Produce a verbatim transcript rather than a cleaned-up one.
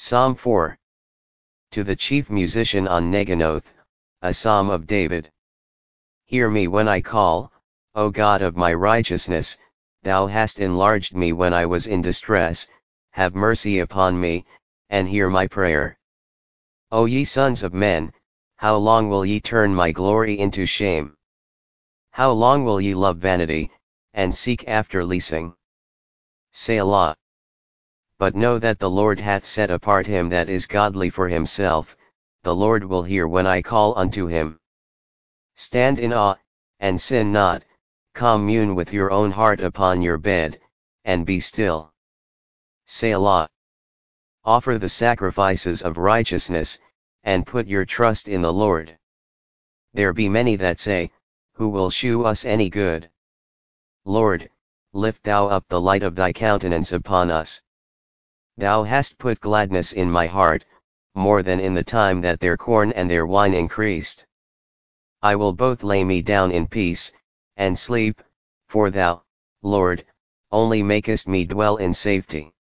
Psalm four. To the chief musician on Neginoth, a psalm of David. Hear me when I call, O God of my righteousness, thou hast enlarged me when I was in distress, have mercy upon me, and hear my prayer. O ye sons of men, how long will ye turn my glory into shame? How long will ye love vanity, and seek after leasing? Selah. But know that the Lord hath set apart him that is godly for himself, the Lord will hear when I call unto him. Stand in awe, and sin not, commune with your own heart upon your bed, and be still. Selah. Offer the sacrifices of righteousness, and put your trust in the Lord. There be many that say, Who will shew us any good? Lord, lift thou up the light of thy countenance upon us. Thou hast put gladness in my heart, more than in the time that their corn and their wine increased. I will both lay me down in peace, and sleep, for thou, Lord, only makest me dwell in safety.